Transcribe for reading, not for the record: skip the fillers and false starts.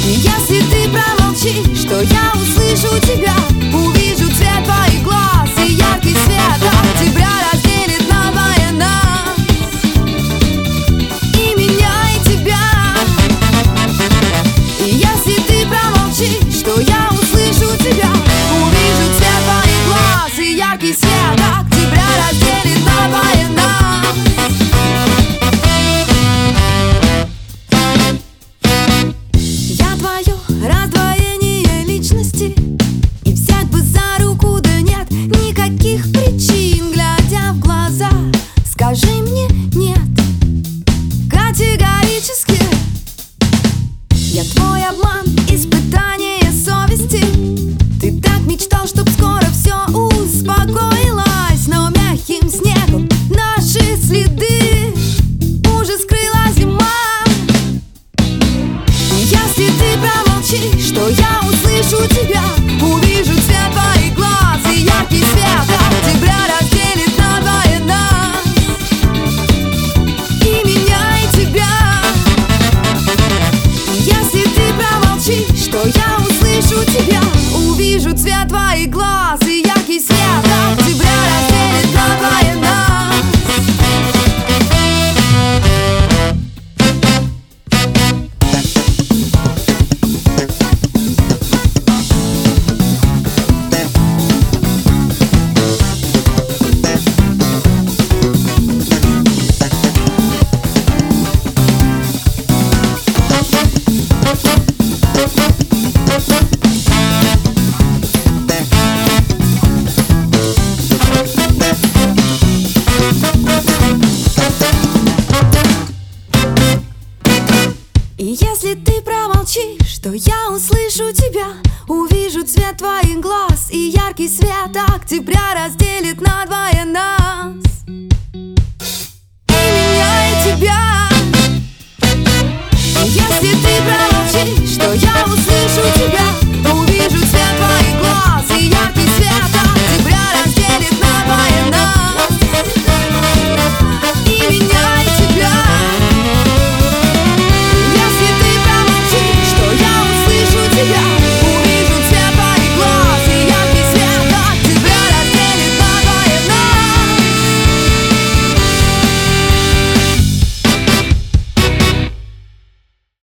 Если ты промолчишь, что я услышу тебя, увижу цвет твоих глаз и яркий свет октября разделит на двоена и меня, и тебя. И если ты промолчишь, что я услышу тебя, увижу цвет твоих глаз и яркий свет октября разделит на двоена. Раздвоение личности, и взять бы за руку, да нет никаких причин. Глядя в глаза, скажи мне нет категорически. Я твой обман, испытание совести. Ты так мечтал, чтоб скоро все успокоилось, но мягким снегом наши следы уже скрыла зима. Если ты промолчишь, что я услышу тебя, увижу цвет твоих глаз и яркий свет октября разделит на двоена и меня, и тебя. Если ты промолчишь, что я услышу тебя, увижу цвет твоих глаз и яркий свет октября разделит на двоена. И если ты промолчишь, что я услышу тебя, увижу цвет твоих глаз и яркий свет октября разделит на двое нас и меня, и тебя. И если ты